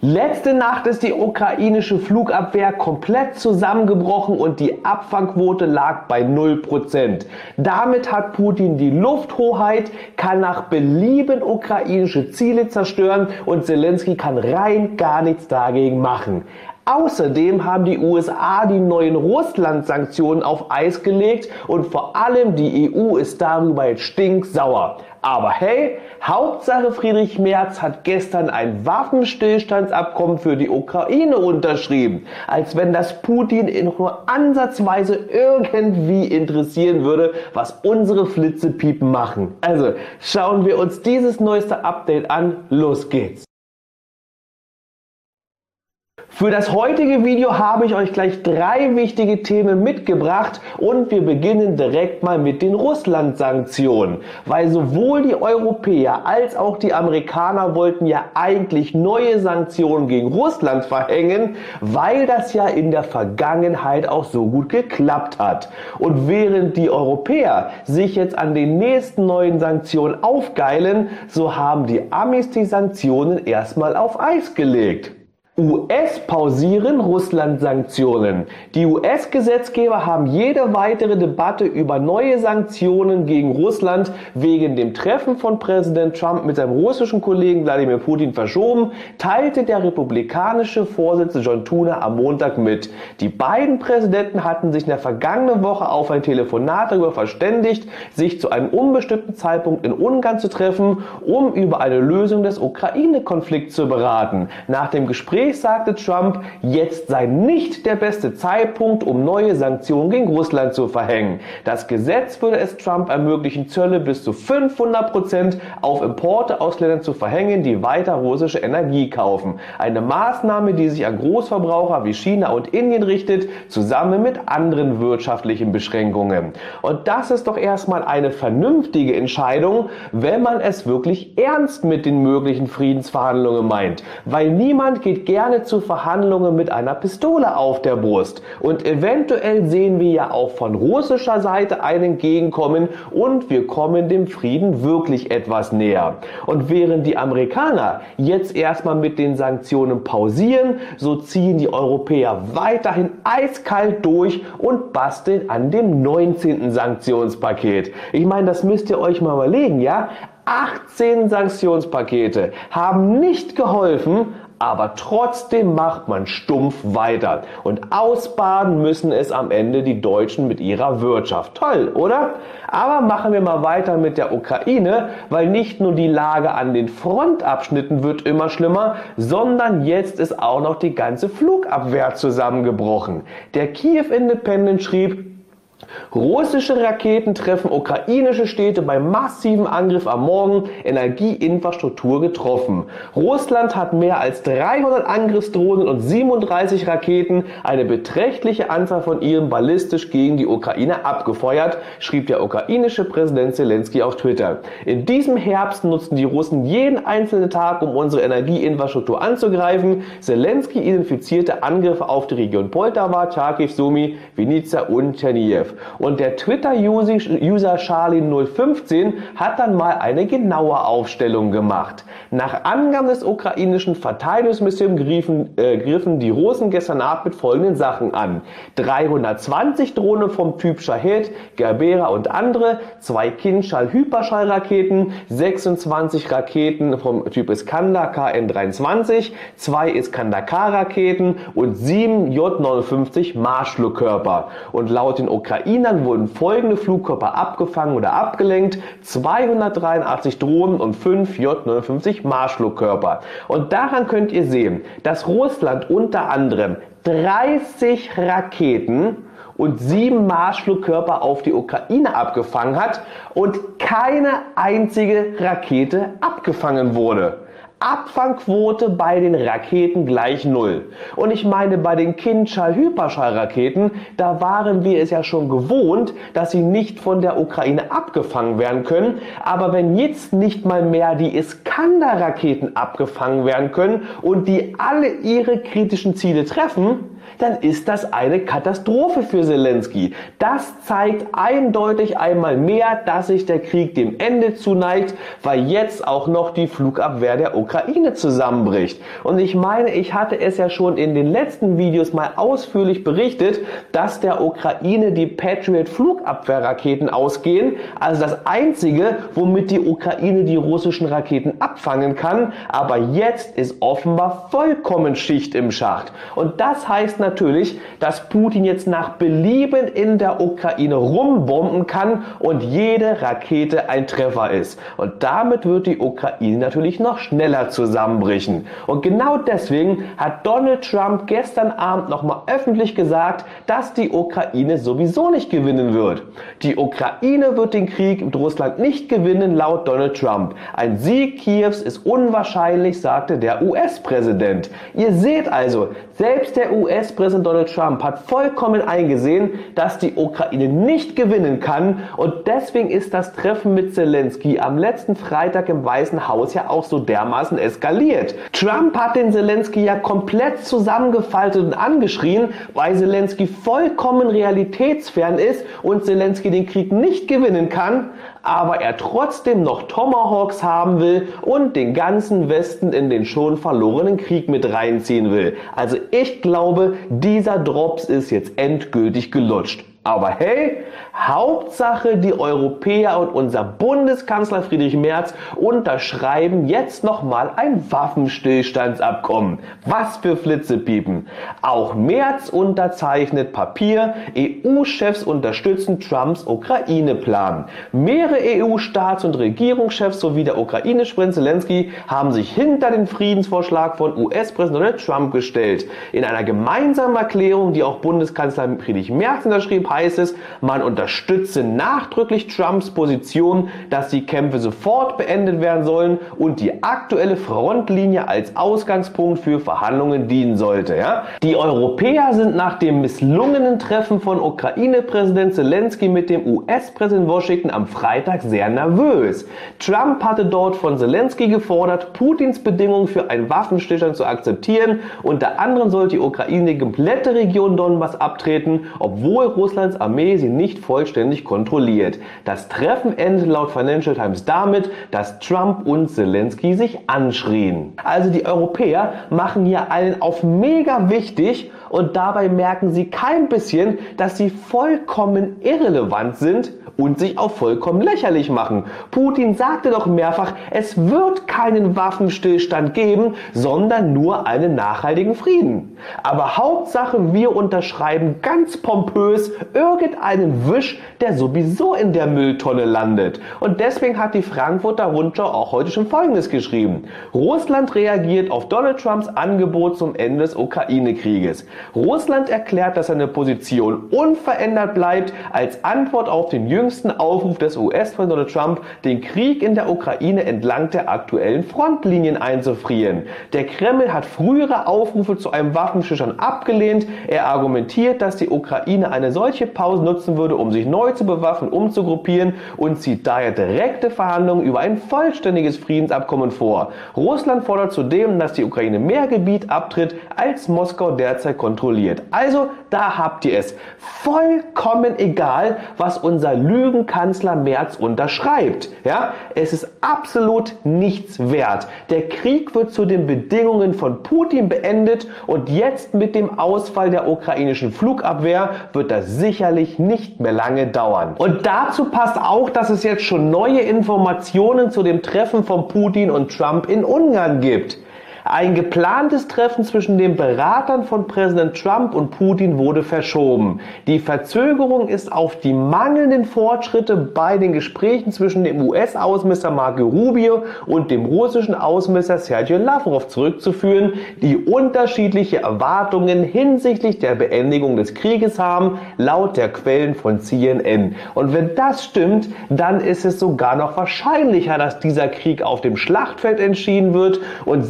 Letzte Nacht ist die ukrainische Flugabwehr komplett zusammengebrochen und die Abfangquote lag bei 0%. Damit hat Putin die Lufthoheit, kann nach Belieben ukrainische Ziele zerstören und Zelensky kann rein gar nichts dagegen machen. Außerdem haben die USA die neuen Russland-Sanktionen auf Eis gelegt und vor allem die EU ist darüber jetzt stinksauer. Aber hey, Hauptsache Friedrich Merz hat gestern ein Waffenstillstandsabkommen für die Ukraine unterschrieben. Als wenn das Putin nur ansatzweise irgendwie interessieren würde, was unsere Flitzepiepen machen. Also schauen wir uns dieses neueste Update an. Los geht's! Für das heutige Video habe ich euch gleich 3 wichtige Themen mitgebracht und wir beginnen direkt mal mit den Russland-Sanktionen, weil sowohl die Europäer als auch die Amerikaner wollten ja eigentlich neue Sanktionen gegen Russland verhängen, weil das ja in der Vergangenheit auch so gut geklappt hat. Und während die Europäer sich jetzt an den nächsten neuen Sanktionen aufgeilen, so haben die Amis die Sanktionen erstmal auf Eis gelegt. US pausieren Russland-Sanktionen. Die US-Gesetzgeber haben jede weitere Debatte über neue Sanktionen gegen Russland wegen dem Treffen von Präsident Trump mit seinem russischen Kollegen Wladimir Putin verschoben, teilte der republikanische Vorsitzende John Tooner am Montag mit. Die beiden Präsidenten hatten sich in der vergangenen Woche auf ein Telefonat darüber verständigt, sich zu einem unbestimmten Zeitpunkt in Ungarn zu treffen, um über eine Lösung des Ukraine-Konflikts zu beraten. Nach dem Gespräch sagte Trump, jetzt sei nicht der beste Zeitpunkt, um neue Sanktionen gegen Russland zu verhängen. Das Gesetz würde es Trump ermöglichen, Zölle bis zu 500% auf Importe aus Ländern zu verhängen, die weiter russische Energie kaufen. Eine Maßnahme, die sich an Großverbraucher wie China und Indien richtet, zusammen mit anderen wirtschaftlichen Beschränkungen. Und das ist doch erstmal eine vernünftige Entscheidung, wenn man es wirklich ernst mit den möglichen Friedensverhandlungen meint. Weil niemand geht gerne zu Verhandlungen mit einer Pistole auf der Brust. Und eventuell sehen wir ja auch von russischer Seite ein Entgegenkommen und wir kommen dem Frieden wirklich etwas näher. Und während die Amerikaner jetzt erstmal mit den Sanktionen pausieren, so ziehen die Europäer weiterhin eiskalt durch und basteln an dem 19. Sanktionspaket. Ich meine, das müsst ihr euch mal überlegen, ja? 18 Sanktionspakete haben nicht geholfen, aber trotzdem macht man stumpf weiter. Und ausbaden müssen es am Ende die Deutschen mit ihrer Wirtschaft. Toll, oder? Aber machen wir mal weiter mit der Ukraine, weil nicht nur die Lage an den Frontabschnitten wird immer schlimmer, sondern jetzt ist auch noch die ganze Flugabwehr zusammengebrochen. Der Kiew Independent schrieb, russische Raketen treffen ukrainische Städte beim massiven Angriff am Morgen, Energieinfrastruktur getroffen. Russland hat mehr als 300 Angriffsdrohnen und 37 Raketen, eine beträchtliche Anzahl von ihnen ballistisch gegen die Ukraine abgefeuert, schrieb der ukrainische Präsident Zelensky auf Twitter. In diesem Herbst nutzten die Russen jeden einzelnen Tag, um unsere Energieinfrastruktur anzugreifen. Zelensky identifizierte Angriffe auf die Region Poltawa, Charkiw, Sumy, Vinnitsa und Chernihiv. Und der Twitter-User Charlie015 hat dann mal eine genaue Aufstellung gemacht. Nach Angaben des ukrainischen Verteidigungsministeriums griffen die Russen gestern Abend mit folgenden Sachen an. 320 Drohnen vom Typ Shahed, Gerbera und andere, 2 Kinschall-Hyperschallraketen, 26 Raketen vom Typ Iskander KN-23, 2 Iskander-K-Raketen und 7 J-59 Marschflugkörper. Und laut den Ukrainern wurden folgende Flugkörper abgefangen oder abgelenkt: 283 Drohnen und 5 J-59 Marschflugkörper. Und daran könnt ihr sehen, dass Russland unter anderem 30 Raketen und 7 Marschflugkörper auf die Ukraine abgefangen hat und keine einzige Rakete abgefangen wurde. Abfangquote bei den Raketen gleich 0. Und ich meine, bei den Kinschall-Hyperschallraketen, da waren wir es ja schon gewohnt, dass sie nicht von der Ukraine abgefangen werden können. Aber wenn jetzt nicht mal mehr die Iskander-Raketen abgefangen werden können und die alle ihre kritischen Ziele treffen, dann ist das eine Katastrophe für Zelensky. Das zeigt eindeutig einmal mehr, dass sich der Krieg dem Ende zuneigt, weil jetzt auch noch die Flugabwehr der Ukraine zusammenbricht. Und ich meine, ich hatte es ja schon in den letzten Videos mal ausführlich berichtet, dass der Ukraine die Patriot-Flugabwehrraketen ausgehen, also das einzige, womit die Ukraine die russischen Raketen abfangen kann, aber jetzt ist offenbar vollkommen Schicht im Schacht. Und das heißt natürlich, dass Putin jetzt nach Belieben in der Ukraine rumbomben kann und jede Rakete ein Treffer ist. Und damit wird die Ukraine natürlich noch schneller zusammenbrechen. Und genau deswegen hat Donald Trump gestern Abend nochmal öffentlich gesagt, dass die Ukraine sowieso nicht gewinnen wird. Die Ukraine wird den Krieg mit Russland nicht gewinnen, laut Donald Trump. Ein Sieg Kiews ist unwahrscheinlich, sagte der US-Präsident. Ihr seht also, selbst der US-Präsident Donald Trump hat vollkommen eingesehen, dass die Ukraine nicht gewinnen kann, und deswegen ist das Treffen mit Zelensky am letzten Freitag im Weißen Haus ja auch so dermaßen eskaliert. Trump hat den Zelensky ja komplett zusammengefaltet und angeschrien, weil Zelensky vollkommen realitätsfern ist und Zelensky den Krieg nicht gewinnen kann, aber er trotzdem noch Tomahawks haben will und den ganzen Westen in den schon verlorenen Krieg mit reinziehen will. Also ich glaube, dieser Drops ist jetzt endgültig gelutscht. Aber hey, Hauptsache die Europäer und unser Bundeskanzler Friedrich Merz unterschreiben jetzt nochmal ein Waffenstillstandsabkommen. Was für Flitzepiepen. Auch Merz unterzeichnet Papier, EU-Chefs unterstützen Trumps Ukraine-Plan. Mehrere EU-Staats- und Regierungschefs sowie der ukrainische Präsident Zelensky haben sich hinter den Friedensvorschlag von US-Präsident Donald Trump gestellt. In einer gemeinsamen Erklärung, die auch Bundeskanzler Friedrich Merz unterschrieb, heißt es, man unterstütze nachdrücklich Trumps Position, dass die Kämpfe sofort beendet werden sollen und die aktuelle Frontlinie als Ausgangspunkt für Verhandlungen dienen sollte. Ja? Die Europäer sind nach dem misslungenen Treffen von Ukraine-Präsident Zelensky mit dem US-Präsident Washington am Freitag sehr nervös. Trump hatte dort von Zelensky gefordert, Putins Bedingungen für einen Waffenstillstand zu akzeptieren. Unter anderem sollte die Ukraine die komplette Region Donbass abtreten, obwohl Russlands Armee sie nicht vollständig kontrolliert. Das Treffen endete laut Financial Times damit, dass Trump und Zelensky sich anschrien. Also die Europäer machen hier allen auf mega wichtig und dabei merken sie kein bisschen, dass sie vollkommen irrelevant sind und sich auch vollkommen lächerlich machen. Putin sagte doch mehrfach, es wird keinen Waffenstillstand geben, sondern nur einen nachhaltigen Frieden. Aber Hauptsache, wir unterschreiben ganz pompös irgendeinen Wisch, der sowieso in der Mülltonne landet. Und deswegen hat die Frankfurter Rundschau auch heute schon Folgendes geschrieben. Russland reagiert auf Donald Trumps Angebot zum Ende des Ukraine-Krieges. Russland erklärt, dass seine Position unverändert bleibt als Antwort auf den jüngsten Aufruf des US-Präsidenten Donald Trump, den Krieg in der Ukraine entlang der aktuellen Frontlinien einzufrieren. Der Kreml hat frühere Aufrufe zu einem Waffenstillstand abgelehnt. Er argumentiert, dass die Ukraine eine solche Pause nutzen würde, um sich neu zu bewaffnen, umzugruppieren, und zieht daher direkte Verhandlungen über ein vollständiges Friedensabkommen vor. Russland fordert zudem, dass die Ukraine mehr Gebiet abtritt, als Moskau derzeit kontrolliert. Also, da habt ihr es. Vollkommen egal, was unser Lügenkanzler Merz unterschreibt. Ja? Es ist absolut nichts wert. Der Krieg wird zu den Bedingungen von Putin beendet und jetzt mit dem Ausfall der ukrainischen Flugabwehr wird das sicherlich nicht mehr lange dauern. Und dazu passt auch, dass es jetzt schon neue Informationen zu dem Treffen von Putin und Trump in Ungarn gibt. Ein geplantes Treffen zwischen den Beratern von Präsident Trump und Putin wurde verschoben. Die Verzögerung ist auf die mangelnden Fortschritte bei den Gesprächen zwischen dem US-Außenminister Marco Rubio und dem russischen Außenminister Sergei Lavrov zurückzuführen, die unterschiedliche Erwartungen hinsichtlich der Beendigung des Krieges haben, laut der Quellen von CNN. Und wenn das stimmt, dann ist es sogar noch wahrscheinlicher, dass dieser Krieg auf dem Schlachtfeld entschieden wird, und sicherlich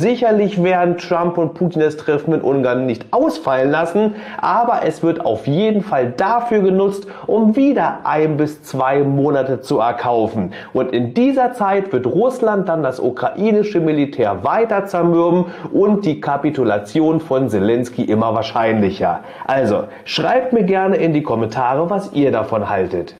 Sicherlich werden Trump und Putin das Treffen in Ungarn nicht ausfallen lassen, aber es wird auf jeden Fall dafür genutzt, um wieder 1 bis 2 Monate zu erkaufen. Und in dieser Zeit wird Russland dann das ukrainische Militär weiter zermürben und die Kapitulation von Zelensky immer wahrscheinlicher. Also schreibt mir gerne in die Kommentare, was ihr davon haltet.